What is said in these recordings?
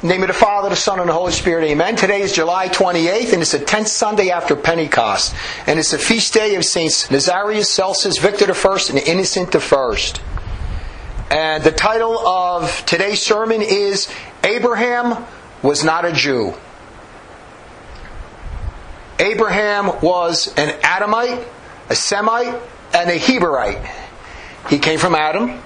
In the name of the Father, the Son, and the Holy Spirit, amen. Today is July 28th, and it's the 10th Sunday after Pentecost. And it's the feast day of Saints Nazarius, Celsus, Victor I, and Innocent I. And the title of today's sermon is, Abraham was not a Jew. Abraham was an Adamite, a Semite, and a Heberite. He came from Adam,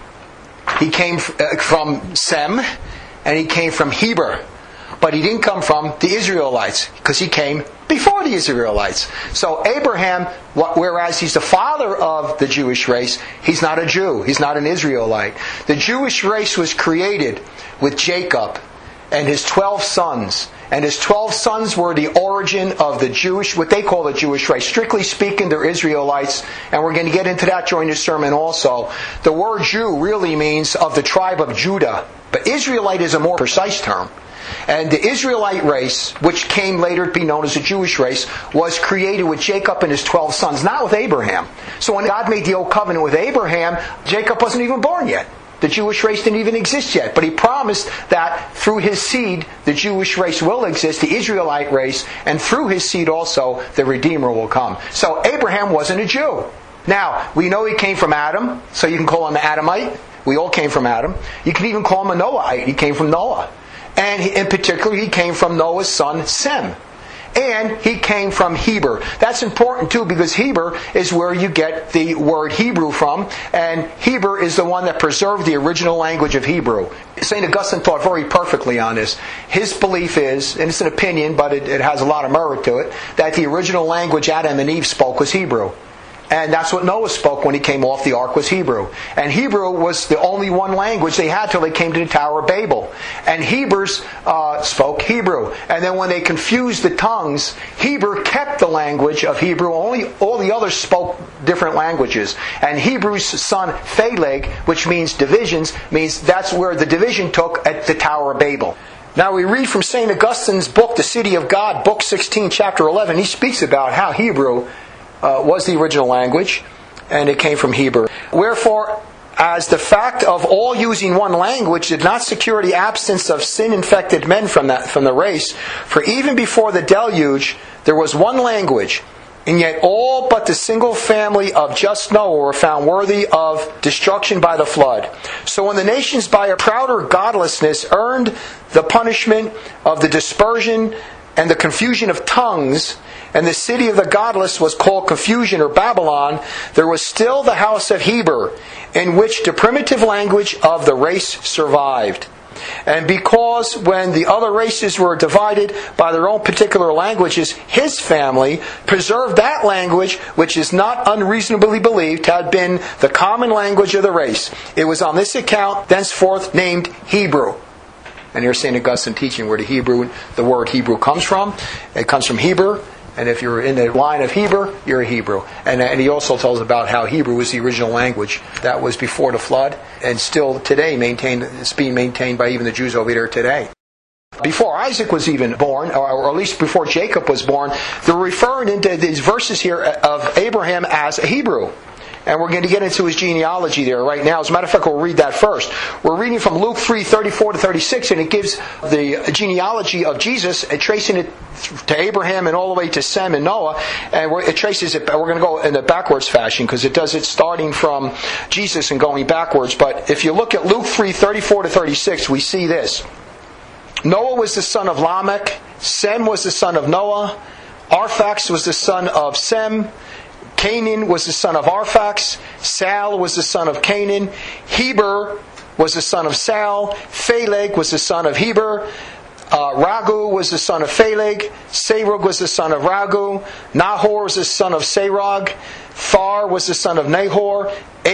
he came from Sem, and he came from Heber. But he didn't come from the Israelites, because he came before the Israelites. So Abraham, whereas he's the father of the Jewish race, he's not a Jew. He's not an Israelite. The Jewish race was created with Jacob and his 12 sons. And his 12 sons were the origin of the Jewish, what they call the Jewish race. Strictly speaking, they're Israelites, and we're going to get into that during this sermon also. The word Jew really means of the tribe of Judah, but Israelite is a more precise term. And the Israelite race, which came later to be known as the Jewish race, was created with Jacob and his 12 sons, not with Abraham. So when God made the old covenant with Abraham, Jacob wasn't even born yet. The Jewish race didn't even exist yet. But he promised that through his seed, the Jewish race will exist, the Israelite race, and through his seed also, the Redeemer will come. So Abraham wasn't a Jew. Now, we know he came from Adam, so you can call him an Adamite. We all came from Adam. You can even call him a Noahite. He came from Noah. And in particular, he came from Noah's son, Sem. And he came from Heber. That's important too, because Heber is where you get the word Hebrew from. And Heber is the one that preserved the original language of Hebrew. St. Augustine taught very perfectly on this. His belief is, and it's an opinion, but it has a lot of merit to it, that the original language Adam and Eve spoke was Hebrew. And that's what Noah spoke when he came off the ark, was Hebrew. And Hebrew was the only one language they had till they came to the Tower of Babel. And Hebrews spoke Hebrew. And then when they confused the tongues, Heber kept the language of Hebrew. Only all the others spoke different languages. And Hebrew's son Phaleg, which means divisions, means that's where the division took at the Tower of Babel. Now we read from St. Augustine's book, The City of God, book 16, chapter 11. He speaks about how Hebrew was the original language, and it came from Hebrew. Wherefore, as the fact of all using one language did not secure the absence of sin-infected men from the race, for even before the deluge there was one language, and yet all but the single family of just Noah were found worthy of destruction by the flood. So when the nations by a prouder godlessness earned the punishment of the dispersion and the confusion of tongues, and the city of the godless was called Confusion or Babylon, there was still the house of Heber, in which the primitive language of the race survived. And because when the other races were divided by their own particular languages, his family preserved that language which is not unreasonably believed had been the common language of the race. It was on this account thenceforth named Hebrew. And here's St. Augustine teaching where the word Hebrew comes from. It comes from Heber. And if you're in the line of Heber, you're a Hebrew. And he also tells about how Hebrew was the original language that was before the flood, and still today it's being maintained by even the Jews over there today. Before Isaac was even born, or at least before Jacob was born, they're referring into these verses here of Abraham as a Hebrew. And we're going to get into his genealogy there right now. As a matter of fact, we'll read that first. We're reading from Luke 3:34-36, and it gives the genealogy of Jesus, tracing it to Abraham and all the way to Sem and Noah. And it traces it. We're going to go in the backwards fashion, because it does it starting from Jesus and going backwards. But if you look at Luke 3:34-36, we see this. Noah was the son of Lamech. Sem was the son of Noah. Arphaxad was the son of Sem. Canaan was the son of Arphaxad. Sal was the son of Canaan. Heber was the son of Sal. Phaleg was the son of Heber. Ragu was the son of Phaleg. Serug was the son of Ragu. Nahor was the son of Serug. Thar was the son of Nahor.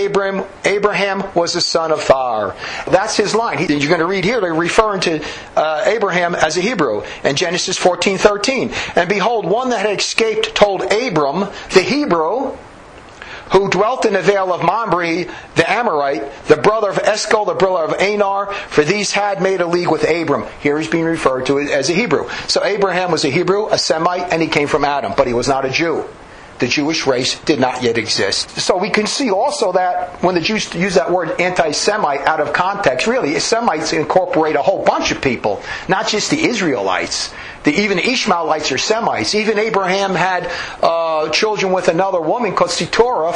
Abraham was the son of Thar. That's his line. You're going to read here, they're referring to Abraham as a Hebrew in Genesis 14:13. And behold, one that had escaped told Abram, the Hebrew, who dwelt in the vale of Mamre, the Amorite, the brother of Eshcol, the brother of Aner, for these had made a league with Abram. Here he's being referred to as a Hebrew. So Abraham was a Hebrew, a Semite, and he came from Adam, but he was not a Jew. the Jewish race did not yet exist. So we can see also that when the Jews use that word anti-Semite out of context, really, Semites incorporate a whole bunch of people, not just the Israelites. Even the Ishmaelites are Semites. Even Abraham had children with another woman called Keturah,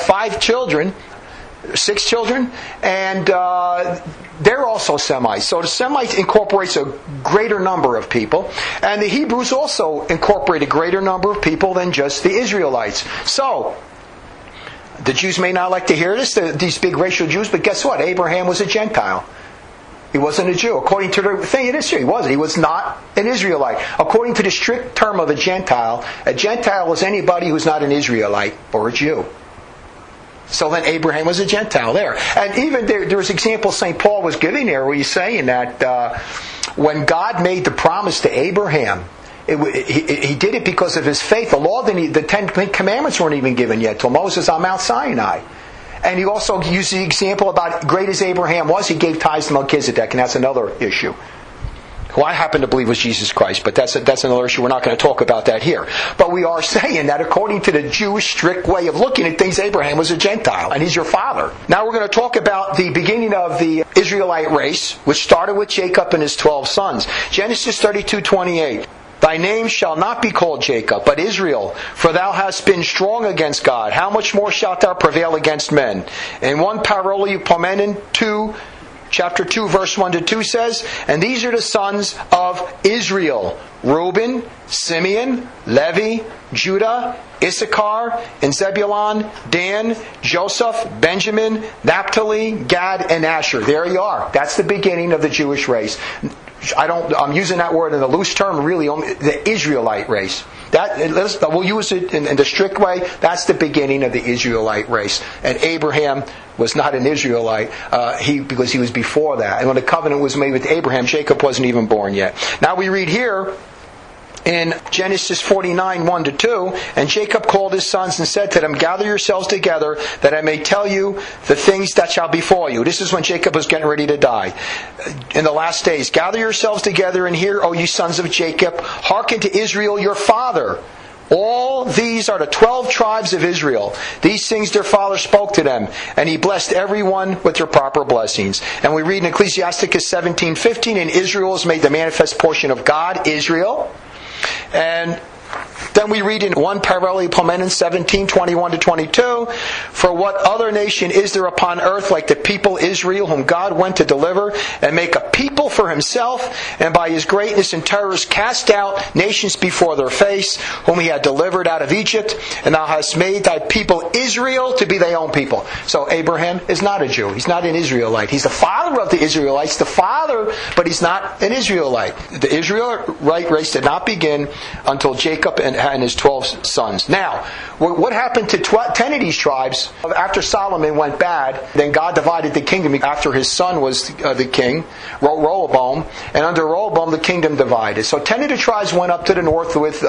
6 children, and they're also Semites. So the Semites incorporates a greater number of people, and the Hebrews also incorporate a greater number of people than just the Israelites. So the Jews may not like to hear this, these big racial Jews, but guess what? Abraham was a Gentile. He wasn't a Jew. According to the thing in history, he wasn't. He was not an Israelite. According to the strict term of a Gentile is anybody who's not an Israelite or a Jew. So then Abraham was a Gentile there. And even there was examples St. Paul was giving there where he's saying that when God made the promise to Abraham, he did it because of his faith. The 10 Commandments weren't even given yet till Moses on Mount Sinai. And he also used the example about great as Abraham was, he gave tithes to Melchizedek, and that's another issue. Who I happen to believe was Jesus Christ, but that's another issue. We're not going to talk about that here. But we are saying that according to the Jewish strict way of looking at things, Abraham was a Gentile, and he's your father. Now we're going to talk about the beginning of the Israelite race, which started with Jacob and his 12 sons. Genesis 32:28. Thy name shall not be called Jacob, but Israel, for thou hast been strong against God. How much more shalt thou prevail against men? And 1 Paralipomenon 2, chapter 2, verse 1-2 says, and these are the sons of Israel: Reuben, Simeon, Levi, Judah, Issachar, and Zebulun, Dan, Joseph, Benjamin, Naphtali, Gad, and Asher. There you are. That's the beginning of the Jewish race. I'm using that word in a loose term, really, only the Israelite race. We'll use it in the strict way. That's the beginning of the Israelite race. And Abraham was not an Israelite because he was before that. And when the covenant was made with Abraham, Jacob wasn't even born yet. Now we read here in Genesis 49, 1-2, and Jacob called his sons and said to them, gather yourselves together, that I may tell you the things that shall befall you. This is when Jacob was getting ready to die. In the last days, gather yourselves together and hear, O you sons of Jacob, hearken to Israel your father. All these are the 12 tribes of Israel. These things their father spoke to them, and he blessed everyone with their proper blessings. And we read in Ecclesiasticus 17:15, and Israel is made the manifest portion of God, Israel. And then we read in 1 Paralipomenon 17:21-22, for what other nation is there upon earth like the people Israel, whom God went to deliver and make a people for himself, and by his greatness and terrors cast out nations before their face, whom he had delivered out of Egypt, and thou hast made thy people Israel to be thy own people. So Abraham is not a Jew. He's not an Israelite. He's the father of the Israelites, but he's not an Israelite. The Israelite race did not begin until Jacob and his 12 sons. Now, what happened to 10 of these tribes after Solomon went bad? Then God divided the kingdom after his son was the king, Rehoboam, and under Rehoboam the kingdom divided. So 10 of the tribes went up to the north with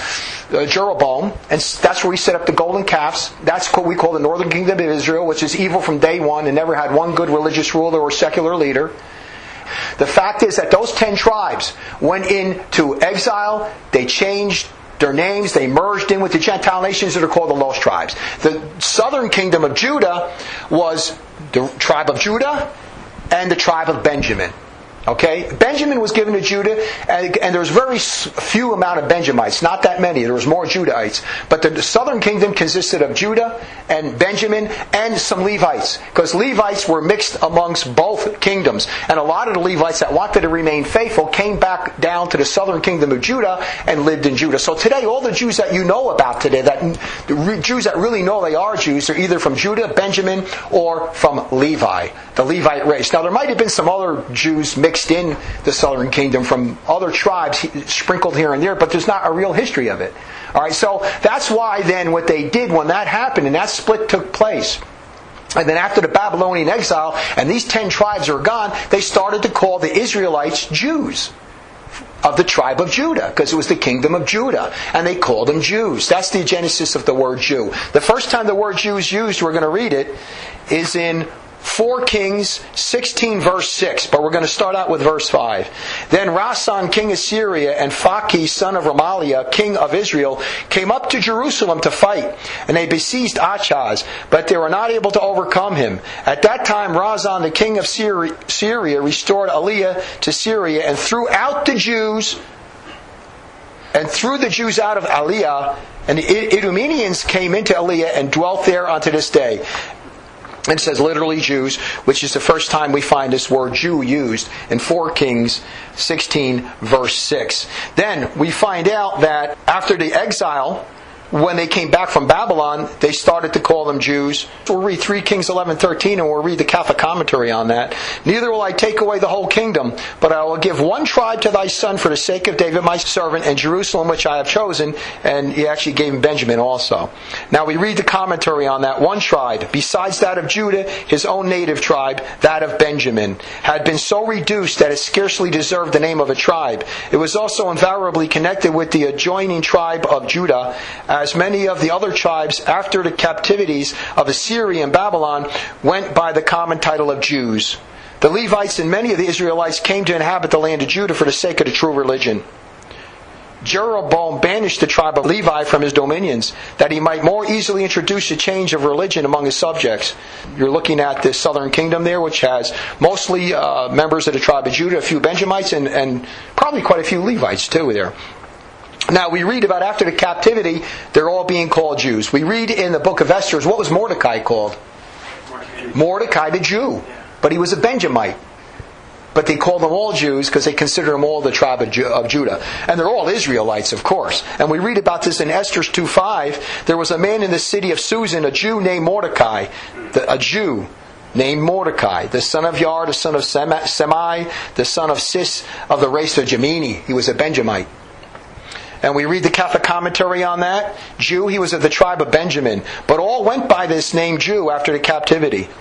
Jeroboam, and that's where he set up the golden calves. That's what we call the northern kingdom of Israel, which is evil from day one and never had one good religious ruler or secular leader. The fact is that those 10 tribes went into exile. They changed their names. They merged in with the Gentile nations that are called the lost tribes. The southern kingdom of Judah was the tribe of Judah and the tribe of Benjamin. Okay? Benjamin was given to Judah, and there was very few amount of Benjamites, not that many. There was more Judahites. But the southern kingdom consisted of Judah and Benjamin and some Levites, because Levites were mixed amongst both kingdoms. And a lot of the Levites that wanted to remain faithful came back down to the southern kingdom of Judah and lived in Judah. So today, all the Jews that you know about today, the Jews that really know they are Jews, are either from Judah, Benjamin, or from Levi, the Levite race. Now, there might have been some other Jews mixed in the southern kingdom from other tribes sprinkled here and there, but there's not a real history of it. Alright, so that's why then what they did when that happened and that split took place, and then after the Babylonian exile and these 10 tribes are gone, they started to call the Israelites Jews of the tribe of Judah, because it was the kingdom of Judah, and they called them Jews. That's the genesis of the word Jew. The first time the word Jew is used, we're going to read it, is in 4 Kings 16 verse 6, but we're going to start out with verse 5. Then Rasan, king of Syria, and Phachi, son of Remaliah, king of Israel, came up to Jerusalem to fight, and they besieged Achaz, but they were not able to overcome him. At that time Rasan, the king of Syria, restored Aliah to Syria, and threw the Jews out of Aliah, and the Idumeans came into Aliah and dwelt there unto this day. It says literally Jews, which is the first time we find this word Jew used in 4 Kings 16 verse 6. Then we find out that after the exile, when they came back from Babylon, they started to call them Jews. We'll read 3 Kings 11:13, and we'll read the Catholic commentary on that. Neither will I take away the whole kingdom, but I will give one tribe to thy son for the sake of David my servant, and Jerusalem which I have chosen. And he actually gave him Benjamin also. Now we read the commentary on that. One tribe, besides that of Judah, his own native tribe, that of Benjamin, had been so reduced that it scarcely deserved the name of a tribe. It was also invariably connected with the adjoining tribe of Judah, as many of the other tribes after the captivities of Assyria and Babylon went by the common title of Jews. The Levites and many of the Israelites came to inhabit the land of Judah for the sake of the true religion. Jeroboam banished the tribe of Levi from his dominions, that he might more easily introduce a change of religion among his subjects. You're looking at the southern kingdom there, which has mostly members of the tribe of Judah, a few Benjamites, and probably quite a few Levites too there. Now we read about after the captivity, they're all being called Jews. We read in the book of Esther, what was Mordecai called? Mordecai the Jew. But he was a Benjamite. But they called them all Jews because they consider them all the tribe of Judah. And they're all Israelites, of course. And we read about this in Esther 2:5. There was a man in the city of Susan, a Jew named Mordecai. A Jew named Mordecai, the son of Yar, the son of Semai, the son of Cis, of the race of Jemini. He was a Benjamite. And we read the Catholic commentary on that. Jew, he was of the tribe of Benjamin. But all went by this name Jew after the captivity.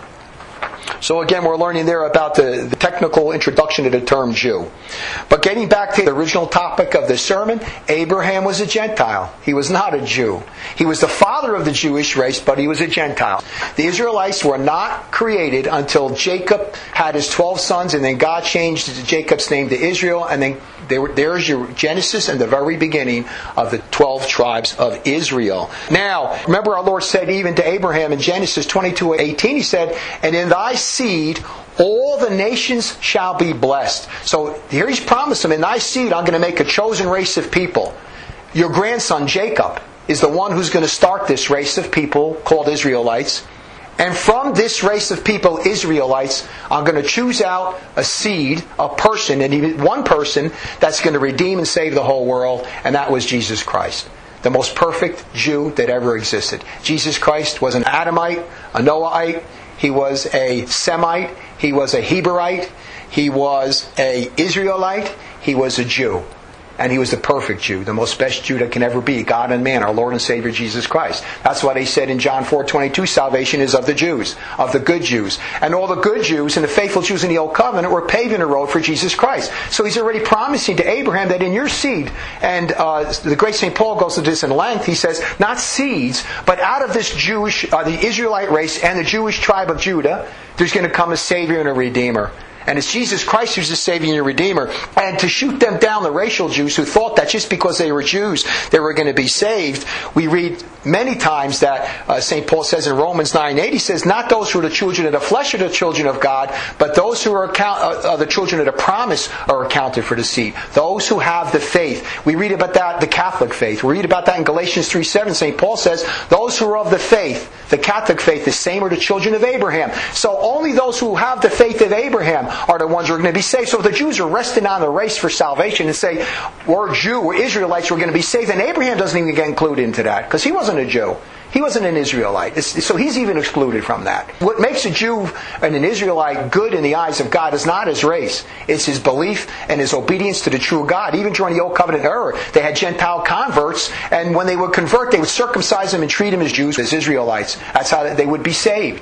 So again, we're learning there about the technical introduction to the term Jew. But getting back to the original topic of this sermon, Abraham was a Gentile. He was not a Jew. He was the father of the Jewish race, but he was a Gentile. The Israelites were not created until Jacob had his 12 sons, and then God changed Jacob's name to Israel, and then there's your Genesis and the very beginning of the 12 tribes of Israel. Now, remember our Lord said even to Abraham in Genesis 22:18, He said, "And in thy seed all the nations shall be blessed." So here He's promised him, in thy seed I'm going to make a chosen race of people. Your grandson Jacob is the one who's going to start this race of people called Israelites. And from this race of people, Israelites, I'm going to choose out a seed, a person, and even one person that's going to redeem and save the whole world, and that was Jesus Christ, the most perfect Jew that ever existed. Jesus Christ was an Adamite, a Noahite, he was a Semite, he was a Heberite, he was an Israelite, he was a Jew. And he was the perfect Jew, the most best Jew that can ever be, God and man, our Lord and Savior Jesus Christ. That's why they said in John 4:22, salvation is of the Jews, of the good Jews. And all the good Jews and the faithful Jews in the Old Covenant were paving the road for Jesus Christ. So He's already promising to Abraham that in your seed, and the great St. Paul goes into this in length, he says, not seeds, but out of this Jewish, the Israelite race and the Jewish tribe of Judah, there's going to come a Savior and a Redeemer. And it's Jesus Christ who's the Savior and the Redeemer. And to shoot them down, the racial Jews who thought that just because they were Jews, they were going to be saved, we read many times that St. Paul says in Romans 9:8, he says, not those who are the children of the flesh are the children of God, but those who are the children of the promise are accounted for the seed. Those who have the faith. We read about that, the Catholic faith. We read about that in Galatians 3:7. St. Paul says, those who are of the faith, the Catholic faith, the same are the children of Abraham. So only those who have the faith of Abraham are the ones who are going to be saved. So if the Jews are resting on the race for salvation and say, we're Jew, we're Israelites, we're going to be saved, then Abraham doesn't even get included into that, because he wasn't a Jew. He wasn't an Israelite. So he's even excluded from that. What makes a Jew and an Israelite good in the eyes of God is not his race. It's his belief and his obedience to the true God. Even during the Old Covenant era, they had Gentile converts, and when they would convert, they would circumcise them and treat them as Jews, as Israelites. That's how they would be saved.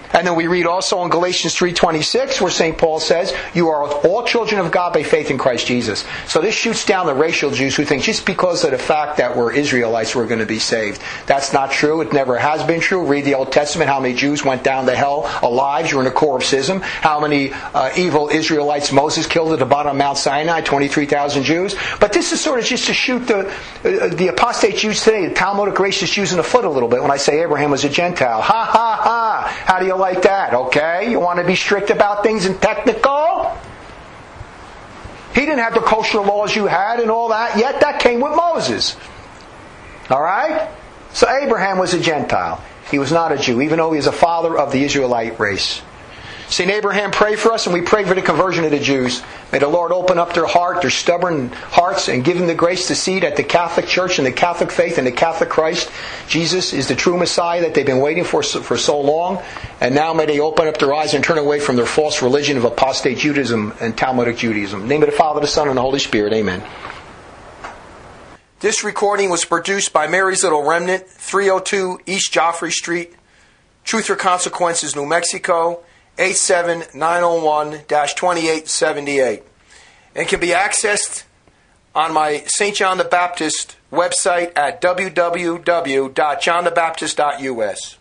And then we read also in Galatians 3:26 where St. Paul says, you are all children of God by faith in Christ Jesus. So this shoots down the racial Jews who think just because of the fact that we're Israelites we're going to be saved. That's not true. It never has been true. Read the Old Testament, how many Jews went down to hell alive during the Corpsism. How many evil Israelites Moses killed at the bottom of Mount Sinai, 23,000 Jews. But this is sort of just to shoot the apostate Jews today, the Talmudic racist Jews in the foot a little bit when I say Abraham was a Gentile. Ha ha ha! How do you like that? Okay? You want to be strict about things and technical? He didn't have the kosher laws you had and all that yet. That came with Moses. Alright? So Abraham was a Gentile. He was not a Jew, even though he is a father of the Israelite race. St. Abraham prayed for us, and we pray for the conversion of the Jews. May the Lord open up their heart, their stubborn hearts, and give them the grace to see that the Catholic Church and the Catholic faith and the Catholic Christ, Jesus, is the true Messiah that they've been waiting for so long. And now may they open up their eyes and turn away from their false religion of apostate Judaism and Talmudic Judaism. In the name of the Father, the Son, and the Holy Spirit. Amen. This recording was produced by Mary's Little Remnant, 302 East Joffrey Street, Truth or Consequences, New Mexico, 87901-2878, and can be accessed on my St. John the Baptist website at www.johnthebaptist.us.